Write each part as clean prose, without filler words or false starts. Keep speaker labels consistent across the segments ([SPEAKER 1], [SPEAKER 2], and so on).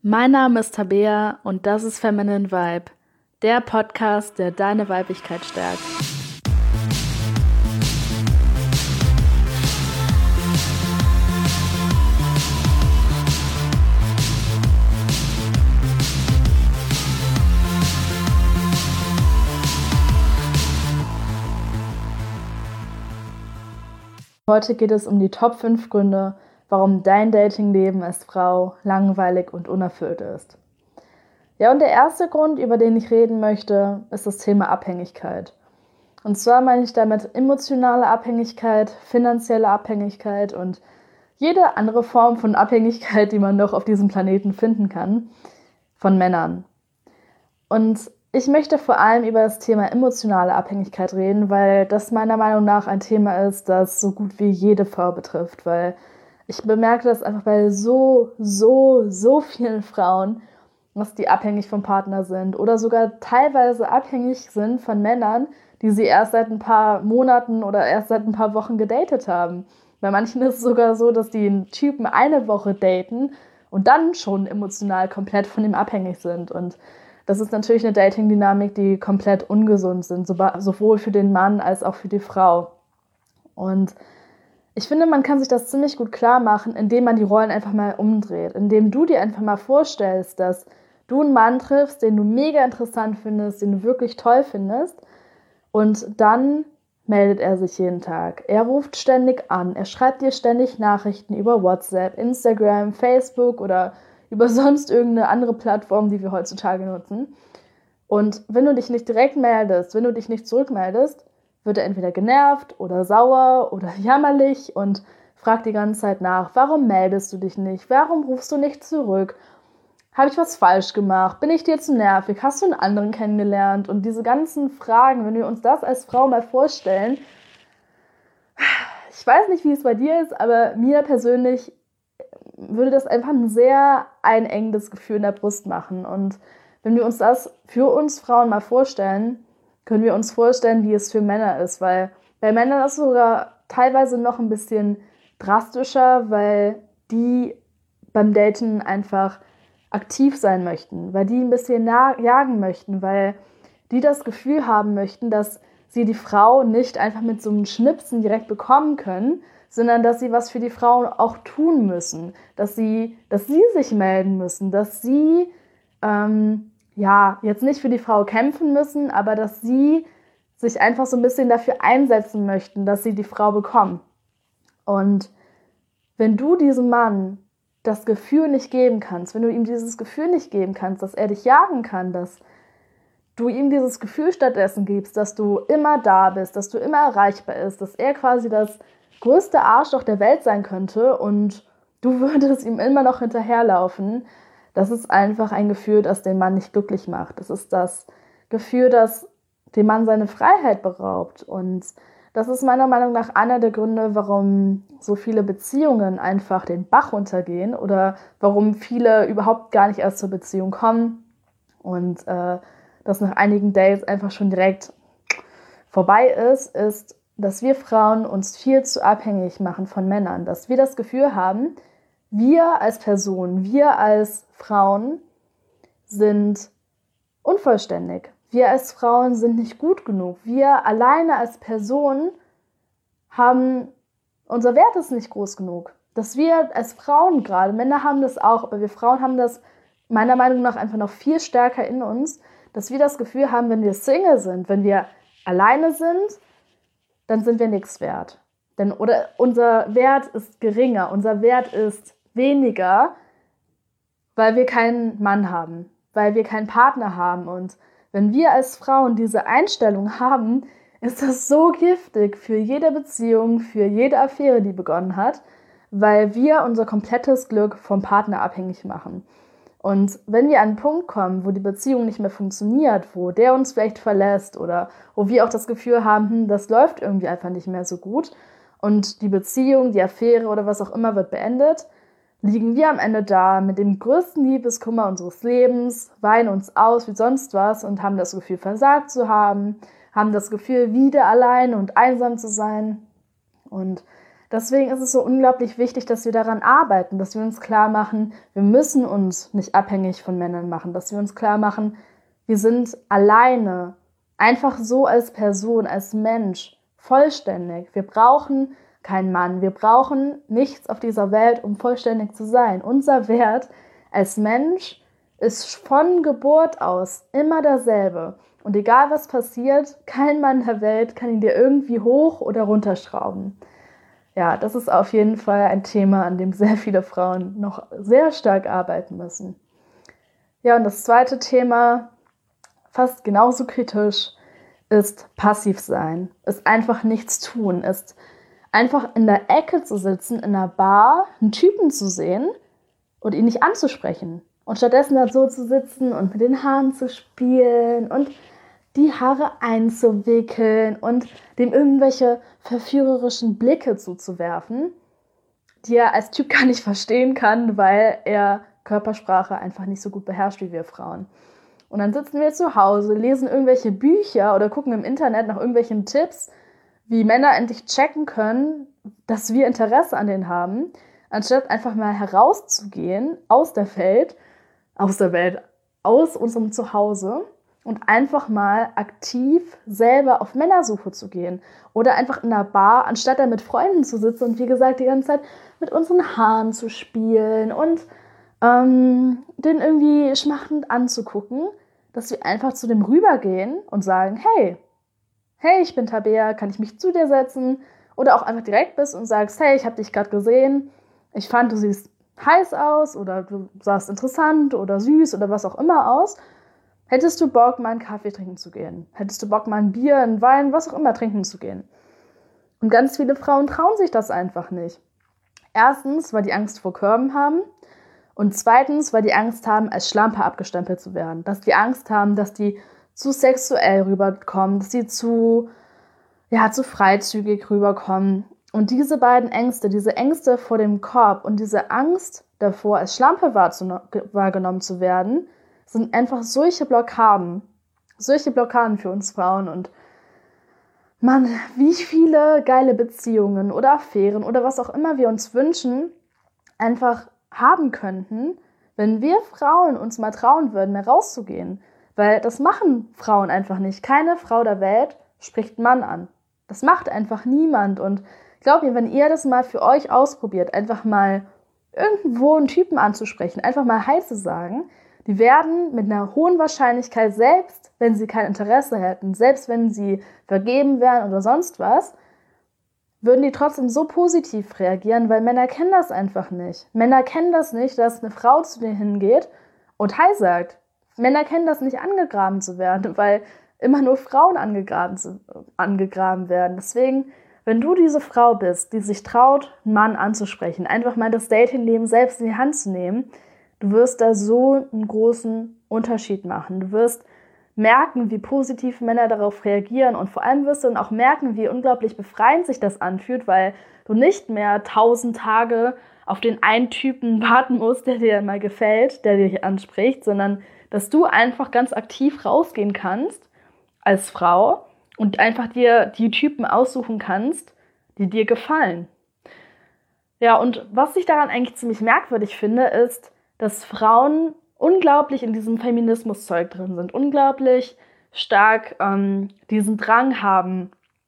[SPEAKER 1] Mein Name ist Tabea und das ist Feminine Vibe, der Podcast, der deine Weiblichkeit stärkt. Heute geht es um die Top 5 Gründe, warum dein Datingleben als Frau langweilig und unerfüllt ist. Ja, und der erste Grund, über den ich reden möchte, ist das Thema Abhängigkeit. Und zwar meine ich damit emotionale Abhängigkeit, finanzielle Abhängigkeit und jede andere Form von Abhängigkeit, die man noch auf diesem Planeten finden kann, von Männern. Und ich möchte vor allem über das Thema emotionale Abhängigkeit reden, weil das meiner Meinung nach ein Thema ist, das so gut wie jede Frau betrifft, weil ich bemerke das einfach bei so vielen Frauen, dass die abhängig vom Partner sind oder sogar teilweise abhängig sind von Männern, die sie erst seit ein paar Monaten oder erst seit ein paar Wochen gedatet haben. Bei manchen ist es sogar so, dass die einen Typen eine Woche daten und dann schon emotional komplett von ihm abhängig sind. Und das ist natürlich eine Dating-Dynamik, die komplett ungesund sind, sowohl für den Mann als auch für die Frau. Und ich finde, man kann sich das ziemlich gut klar machen, indem man die Rollen einfach mal umdreht, indem du dir einfach mal vorstellst, dass du einen Mann triffst, den du mega interessant findest, den du wirklich toll findest, und dann meldet er sich jeden Tag. Er ruft ständig an, er schreibt dir ständig Nachrichten über WhatsApp, Instagram, Facebook oder über sonst irgendeine andere Plattform, die wir heutzutage nutzen. Und wenn du dich nicht direkt meldest, wenn du dich nicht zurückmeldest, wird er entweder genervt oder sauer oder jammerlich und fragt die ganze Zeit nach, warum meldest du dich nicht, warum rufst du nicht zurück, habe ich was falsch gemacht, bin ich dir zu nervig, hast du einen anderen kennengelernt? Und diese ganzen Fragen, wenn wir uns das als Frau mal vorstellen, ich weiß nicht, wie es bei dir ist, aber mir persönlich würde das einfach ein sehr einengendes Gefühl in der Brust machen. Und wenn wir uns das für uns Frauen mal vorstellen, können wir uns vorstellen, wie es für Männer ist. Weil bei Männern ist es sogar teilweise noch ein bisschen drastischer, weil die beim Daten einfach aktiv sein möchten, weil die ein bisschen jagen möchten, weil die das Gefühl haben möchten, dass sie die Frau nicht einfach mit so einem Schnipsen direkt bekommen können, sondern dass sie was für die Frauen auch tun müssen, dass sie sich melden müssen, dass sie jetzt nicht für die Frau kämpfen müssen, aber dass sie sich einfach so ein bisschen dafür einsetzen möchten, dass sie die Frau bekommen. Und wenn du diesem Mann das Gefühl nicht geben kannst, wenn du ihm dieses Gefühl nicht geben kannst, dass er dich jagen kann, dass du ihm dieses Gefühl stattdessen gibst, dass du immer da bist, dass du immer erreichbar bist, dass er quasi das größte Arschloch der Welt sein könnte und du würdest ihm immer noch hinterherlaufen, das ist einfach ein Gefühl, das den Mann nicht glücklich macht. Das ist das Gefühl, das dem Mann seine Freiheit beraubt. Und das ist meiner Meinung nach einer der Gründe, warum so viele Beziehungen einfach den Bach runtergehen oder warum viele überhaupt gar nicht erst zur Beziehung kommen und das nach einigen Dates einfach schon direkt vorbei ist, dass wir Frauen uns viel zu abhängig machen von Männern. Dass wir das Gefühl haben, wir als Person, wir als Frauen sind unvollständig. Wir als Frauen sind nicht gut genug. Wir alleine als Person unser Wert ist nicht groß genug. Dass wir als Frauen gerade, Männer haben das auch, aber wir Frauen haben das meiner Meinung nach einfach noch viel stärker in uns, dass wir das Gefühl haben, wenn wir Single sind, wenn wir alleine sind, dann sind wir nichts wert. Oder unser Wert ist geringer, unser Wert ist weniger, weil wir keinen Mann haben, weil wir keinen Partner haben. Und wenn wir als Frauen diese Einstellung haben, ist das so giftig für jede Beziehung, für jede Affäre, die begonnen hat, weil wir unser komplettes Glück vom Partner abhängig machen. Und wenn wir an einen Punkt kommen, wo die Beziehung nicht mehr funktioniert, wo der uns vielleicht verlässt oder wo wir auch das Gefühl haben, das läuft irgendwie einfach nicht mehr so gut und die Beziehung, die Affäre oder was auch immer wird beendet, liegen wir am Ende da mit dem größten Liebeskummer unseres Lebens, weinen uns aus wie sonst was und haben das Gefühl, versagt zu haben das Gefühl, wieder allein und einsam zu sein. Und Deswegen ist es so unglaublich wichtig, dass wir daran arbeiten, dass wir uns klar machen, wir müssen uns nicht abhängig von Männern machen, dass wir uns klar machen, wir sind alleine, einfach so als Person, als Mensch, vollständig. Wir brauchen keinen Mann, wir brauchen nichts auf dieser Welt, um vollständig zu sein. Unser Wert als Mensch ist von Geburt aus immer derselbe. Und egal was passiert, kein Mann der Welt kann ihn dir irgendwie hoch oder runterschrauben. Ja, das ist auf jeden Fall ein Thema, an dem sehr viele Frauen noch sehr stark arbeiten müssen. Ja, und das zweite Thema, fast genauso kritisch, ist passiv sein, ist einfach nichts tun, ist einfach in der Ecke zu sitzen, in einer Bar, einen Typen zu sehen und ihn nicht anzusprechen. Und stattdessen da so zu sitzen und mit den Haaren zu spielen und die Haare einzuwickeln und dem irgendwelche verführerischen Blicke zuzuwerfen, die er als Typ gar nicht verstehen kann, weil er Körpersprache einfach nicht so gut beherrscht wie wir Frauen. Und dann sitzen wir zu Hause, lesen irgendwelche Bücher oder gucken im Internet nach irgendwelchen Tipps, wie Männer endlich checken können, dass wir Interesse an denen haben, anstatt einfach mal herauszugehen aus der Welt, aus unserem Zuhause und einfach mal aktiv selber auf Männersuche zu gehen. Oder einfach in einer Bar, anstatt da mit Freunden zu sitzen und wie gesagt die ganze Zeit mit unseren Haaren zu spielen und den irgendwie schmachtend anzugucken, dass wir einfach zu dem rübergehen und sagen, hey, ich bin Tabea, kann ich mich zu dir setzen? Oder auch einfach direkt bist und sagst, hey, ich habe dich gerade gesehen, ich fand, du siehst heiß aus oder du sahst interessant oder süß oder was auch immer aus. Hättest du Bock, mal einen Kaffee trinken zu gehen? Hättest du Bock, mal ein Bier, einen Wein, was auch immer trinken zu gehen? Und ganz viele Frauen trauen sich das einfach nicht. Erstens, weil die Angst vor Körben haben. Und zweitens, weil die Angst haben, als Schlampe abgestempelt zu werden. Dass die Angst haben, dass die zu sexuell rüberkommen, dass sie zu freizügig rüberkommen. Und diese beiden Ängste, diese Ängste vor dem Korb und diese Angst davor, als Schlampe wahrgenommen zu werden, sind einfach solche Blockaden für uns Frauen. Und Mann, wie viele geile Beziehungen oder Affären oder was auch immer wir uns wünschen, einfach haben könnten, wenn wir Frauen uns mal trauen würden, mehr rauszugehen. Weil das machen Frauen einfach nicht. Keine Frau der Welt spricht einen Mann an. Das macht einfach niemand. Und glaubt mir, wenn ihr das mal für euch ausprobiert, einfach mal irgendwo einen Typen anzusprechen, einfach mal Hi zu sagen, die werden mit einer hohen Wahrscheinlichkeit, selbst wenn sie kein Interesse hätten, selbst wenn sie vergeben wären oder sonst was, würden die trotzdem so positiv reagieren, weil Männer kennen das einfach nicht. Männer kennen das nicht, dass eine Frau zu denen hingeht und Hi sagt. Männer kennen das nicht, angegraben zu werden, weil immer nur Frauen angegraben werden. Deswegen, wenn du diese Frau bist, die sich traut, einen Mann anzusprechen, einfach mal das Datingleben selbst in die Hand zu nehmen, du wirst da so einen großen Unterschied machen. Du wirst merken, wie positiv Männer darauf reagieren und vor allem wirst du dann auch merken, wie unglaublich befreiend sich das anfühlt, weil du nicht mehr 1000 Tage auf den einen Typen warten musst, der dir mal gefällt, der dich anspricht, sondern dass du einfach ganz aktiv rausgehen kannst als Frau und einfach dir die Typen aussuchen kannst, die dir gefallen. Ja, und was ich daran eigentlich ziemlich merkwürdig finde, ist, dass Frauen unglaublich in diesem Feminismus-Zeug drin sind, unglaublich stark diesen Drang haben,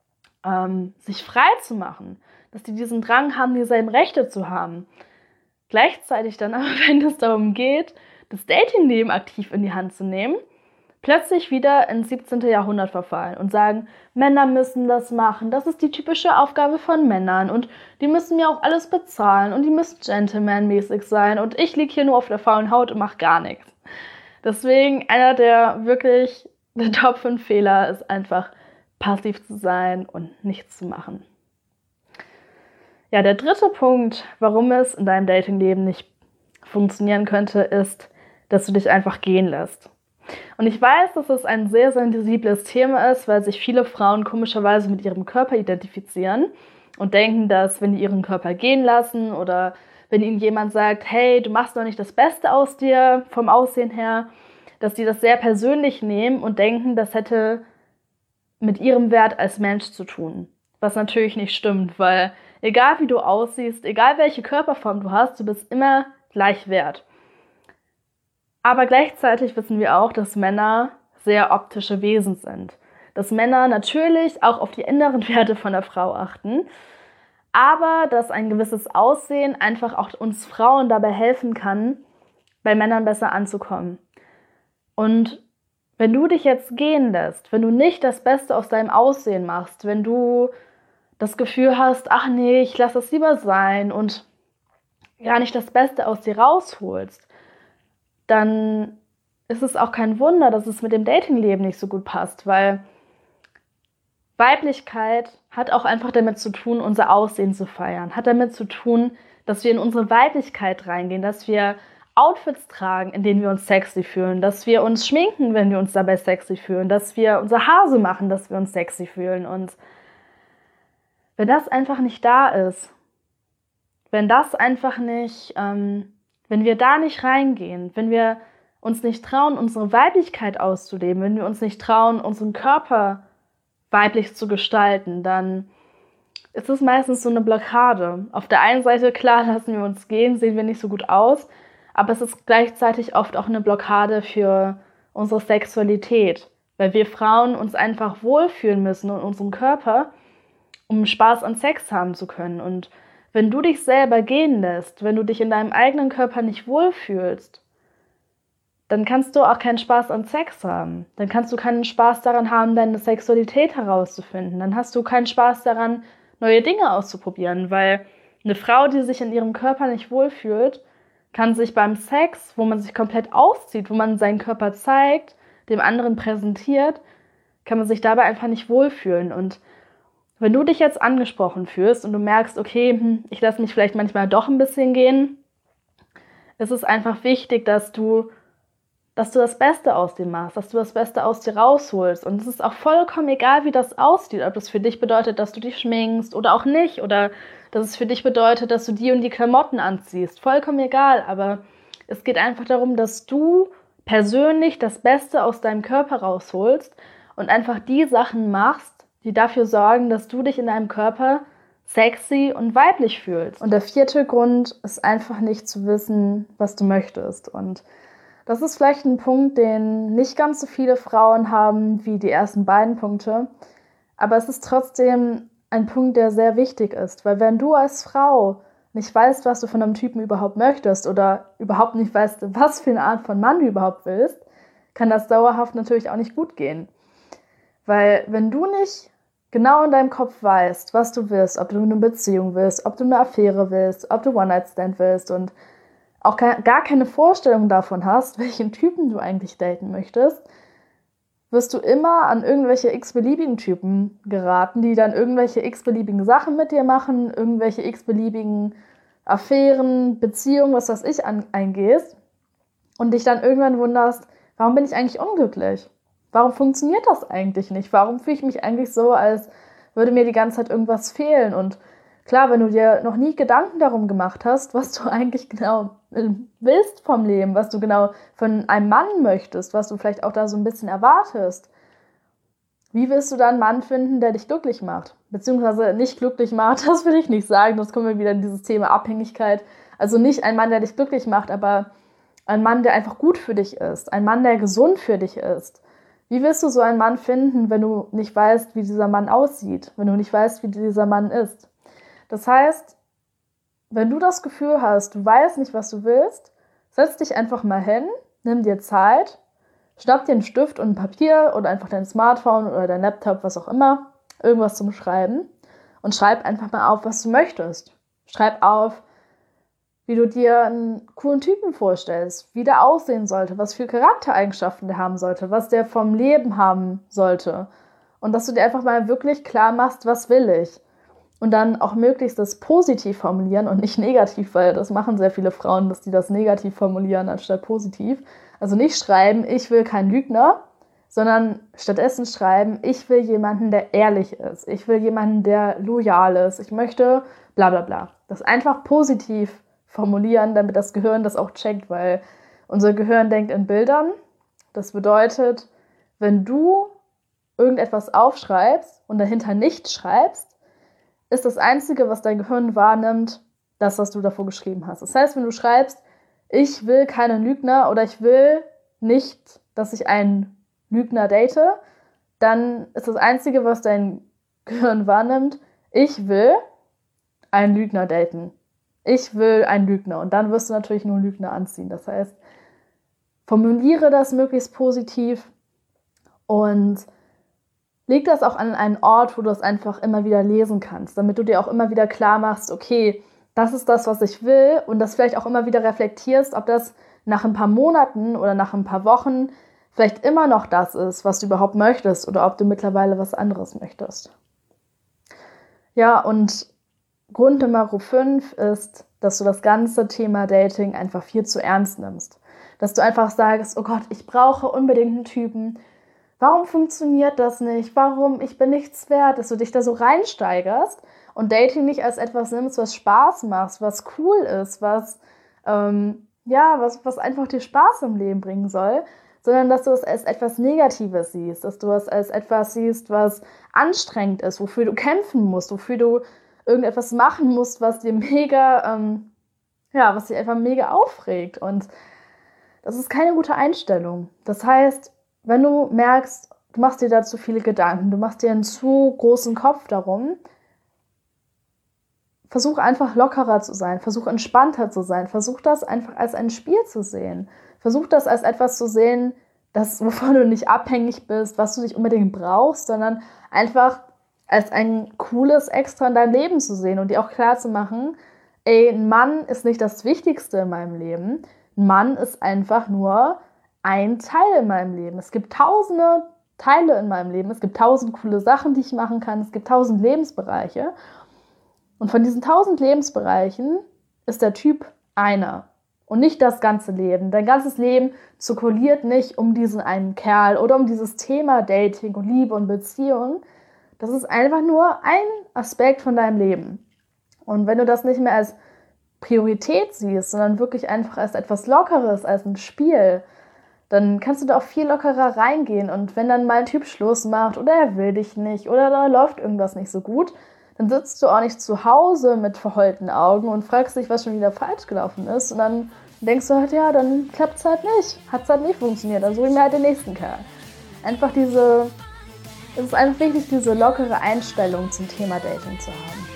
[SPEAKER 1] sich frei zu machen, dass die diesen Drang haben, dieselben Rechte zu haben. Gleichzeitig dann aber, wenn es darum geht, das Datingleben aktiv in die Hand zu nehmen, plötzlich wieder ins 17. Jahrhundert verfallen und sagen, Männer müssen das machen, das ist die typische Aufgabe von Männern und die müssen mir auch alles bezahlen und die müssen gentlemanmäßig sein und ich liege hier nur auf der faulen Haut und mache gar nichts. Deswegen einer der Top 5 Fehler ist einfach passiv zu sein und nichts zu machen. Ja, der dritte Punkt, warum es in deinem Datingleben nicht funktionieren könnte, ist, dass du dich einfach gehen lässt. Und ich weiß, dass es ein sehr sensibles Thema ist, weil sich viele Frauen komischerweise mit ihrem Körper identifizieren und denken, dass wenn die ihren Körper gehen lassen oder wenn ihnen jemand sagt, hey, du machst doch nicht das Beste aus dir vom Aussehen her, dass die das sehr persönlich nehmen und denken, das hätte mit ihrem Wert als Mensch zu tun. Was natürlich nicht stimmt, weil Egal wie du aussiehst, egal welche Körperform du hast, du bist immer gleich wert. Aber gleichzeitig wissen wir auch, dass Männer sehr optische Wesen sind. Dass Männer natürlich auch auf die inneren Werte von der Frau achten, aber dass ein gewisses Aussehen einfach auch uns Frauen dabei helfen kann, bei Männern besser anzukommen. Und wenn du dich jetzt gehen lässt, wenn du nicht das Beste aus deinem Aussehen machst, wenn du das Gefühl hast, ach nee, ich lasse es lieber sein und gar nicht das Beste aus dir rausholst, dann ist es auch kein Wunder, dass es mit dem Datingleben nicht so gut passt, weil Weiblichkeit hat auch einfach damit zu tun, unser Aussehen zu feiern, hat damit zu tun, dass wir in unsere Weiblichkeit reingehen, dass wir Outfits tragen, in denen wir uns sexy fühlen, dass wir uns schminken, wenn wir uns dabei sexy fühlen, dass wir unser Haar so machen, dass wir uns sexy fühlen. Und wenn das einfach nicht da ist, wenn das einfach nicht, wenn wir da nicht reingehen, wenn wir uns nicht trauen, unsere Weiblichkeit auszuleben, wenn wir uns nicht trauen, unseren Körper weiblich zu gestalten, dann ist es meistens so eine Blockade. Auf der einen Seite, klar, lassen wir uns gehen, sehen wir nicht so gut aus, aber es ist gleichzeitig oft auch eine Blockade für unsere Sexualität, weil wir Frauen uns einfach wohlfühlen müssen in unserem Körper, um Spaß an Sex haben zu können. Und wenn du dich selber gehen lässt, wenn du dich in deinem eigenen Körper nicht wohlfühlst, dann kannst du auch keinen Spaß an Sex haben. Dann kannst du keinen Spaß daran haben, deine Sexualität herauszufinden. Dann hast du keinen Spaß daran, neue Dinge auszuprobieren, weil eine Frau, die sich in ihrem Körper nicht wohlfühlt, kann sich beim Sex, wo man sich komplett auszieht, wo man seinen Körper zeigt, dem anderen präsentiert, kann man sich dabei einfach nicht wohlfühlen. Und wenn du dich jetzt angesprochen fühlst und du merkst, okay, ich lasse mich vielleicht manchmal doch ein bisschen gehen, ist es einfach wichtig, dass du das Beste aus dir machst, dass du das Beste aus dir rausholst. Und es ist auch vollkommen egal, wie das aussieht, ob das für dich bedeutet, dass du dich schminkst oder auch nicht, oder dass es für dich bedeutet, dass du die und die Klamotten anziehst. Vollkommen egal, aber es geht einfach darum, dass du persönlich das Beste aus deinem Körper rausholst und einfach die Sachen machst, die dafür sorgen, dass du dich in deinem Körper sexy und weiblich fühlst. Und der 4. Grund ist einfach nicht zu wissen, was du möchtest. Und das ist vielleicht ein Punkt, den nicht ganz so viele Frauen haben wie die ersten beiden Punkte. Aber es ist trotzdem ein Punkt, der sehr wichtig ist. Weil wenn du als Frau nicht weißt, was du von einem Typen überhaupt möchtest oder überhaupt nicht weißt, was für eine Art von Mann du überhaupt willst, kann das dauerhaft natürlich auch nicht gut gehen. Weil wenn du nicht genau in deinem Kopf weißt, was du willst, ob du eine Beziehung willst, ob du eine Affäre willst, ob du One-Night-Stand willst und auch gar keine Vorstellung davon hast, welchen Typen du eigentlich daten möchtest, wirst du immer an irgendwelche x-beliebigen Typen geraten, die dann irgendwelche x-beliebigen Sachen mit dir machen, irgendwelche x-beliebigen Affären, Beziehungen, was weiß ich, eingehst und dich dann irgendwann wunderst, warum bin ich eigentlich unglücklich? Warum funktioniert das eigentlich nicht? Warum fühle ich mich eigentlich so, als würde mir die ganze Zeit irgendwas fehlen? Und klar, wenn du dir noch nie Gedanken darum gemacht hast, was du eigentlich genau willst vom Leben, was du genau von einem Mann möchtest, was du vielleicht auch da so ein bisschen erwartest, wie willst du da einen Mann finden, der dich glücklich macht? Beziehungsweise nicht glücklich macht, das will ich nicht sagen, das kommen wir wieder in dieses Thema Abhängigkeit. Also nicht ein Mann, der dich glücklich macht, aber ein Mann, der einfach gut für dich ist, ein Mann, der gesund für dich ist. Wie willst du so einen Mann finden, wenn du nicht weißt, wie dieser Mann aussieht, wenn du nicht weißt, wie dieser Mann ist? Das heißt, wenn du das Gefühl hast, du weißt nicht, was du willst, setz dich einfach mal hin, nimm dir Zeit, schnapp dir einen Stift und ein Papier oder einfach dein Smartphone oder dein Laptop, was auch immer, irgendwas zum Schreiben und schreib einfach mal auf, was du möchtest. Schreib auf, wie du dir einen coolen Typen vorstellst, wie der aussehen sollte, was für Charaktereigenschaften der haben sollte, was der vom Leben haben sollte. Und dass du dir einfach mal wirklich klar machst, was will ich. Und dann auch möglichst das positiv formulieren und nicht negativ, weil das machen sehr viele Frauen, dass die das negativ formulieren anstatt positiv. Also nicht schreiben, ich will keinen Lügner, sondern stattdessen schreiben, ich will jemanden, der ehrlich ist. Ich will jemanden, der loyal ist. Ich möchte bla bla bla. Das einfach positiv formulieren, damit das Gehirn das auch checkt, weil unser Gehirn denkt in Bildern. Das bedeutet, wenn du irgendetwas aufschreibst und dahinter nicht schreibst, ist das Einzige, was dein Gehirn wahrnimmt, das, was du davor geschrieben hast. Das heißt, wenn du schreibst, ich will keinen Lügner oder ich will nicht, dass ich einen Lügner date, dann ist das Einzige, was dein Gehirn wahrnimmt, ich will einen Lügner daten. Ich will einen Lügner. Und dann wirst du natürlich nur einen Lügner anziehen. Das heißt, formuliere das möglichst positiv und leg das auch an einen Ort, wo du es einfach immer wieder lesen kannst, damit du dir auch immer wieder klar machst, okay, das ist das, was ich will, und das vielleicht auch immer wieder reflektierst, ob das nach ein paar Monaten oder nach ein paar Wochen vielleicht immer noch das ist, was du überhaupt möchtest, oder ob du mittlerweile was anderes möchtest. Ja, und Grund Nummer 5 ist, dass du das ganze Thema Dating einfach viel zu ernst nimmst. Dass du einfach sagst, oh Gott, ich brauche unbedingt einen Typen. Warum funktioniert das nicht? Warum? Ich bin nichts wert. Dass du dich da so reinsteigerst und Dating nicht als etwas nimmst, was Spaß macht, was cool ist, was einfach dir Spaß im Leben bringen soll, sondern dass du es als etwas Negatives siehst, dass du es als etwas siehst, was anstrengend ist, wofür du kämpfen musst, wofür du irgendetwas machen musst, was dir was dich einfach mega aufregt. Und das ist keine gute Einstellung. Das heißt, wenn du merkst, du machst dir da zu viele Gedanken, du machst dir einen zu großen Kopf darum, versuch einfach lockerer zu sein, versuch entspannter zu sein, versuch das einfach als ein Spiel zu sehen. Versuch das als etwas zu sehen, wovon du nicht abhängig bist, was du nicht unbedingt brauchst, sondern einfach als ein cooles Extra in deinem Leben zu sehen und dir auch klar zu machen, ein Mann ist nicht das Wichtigste in meinem Leben. Ein Mann ist einfach nur ein Teil in meinem Leben. Es gibt tausende Teile in meinem Leben. Es gibt 1000 coole Sachen, die ich machen kann. Es gibt 1000 Lebensbereiche. Und von diesen 1000 Lebensbereichen ist der Typ einer. Und nicht das ganze Leben. Dein ganzes Leben zirkuliert nicht um diesen einen Kerl oder um dieses Thema Dating und Liebe und Beziehung. Das ist einfach nur ein Aspekt von deinem Leben. Und wenn du das nicht mehr als Priorität siehst, sondern wirklich einfach als etwas Lockeres, als ein Spiel, dann kannst du da auch viel lockerer reingehen. Und wenn dann mal ein Typ Schluss macht oder er will dich nicht oder da läuft irgendwas nicht so gut, dann sitzt du auch nicht zu Hause mit verheulten Augen und fragst dich, was schon wieder falsch gelaufen ist. Und dann denkst du halt, ja, dann klappt es halt nicht. Hat es halt nicht funktioniert. Dann suche ich mir halt den nächsten Kerl. Es ist einfach wichtig, diese lockere Einstellung zum Thema Dating zu haben.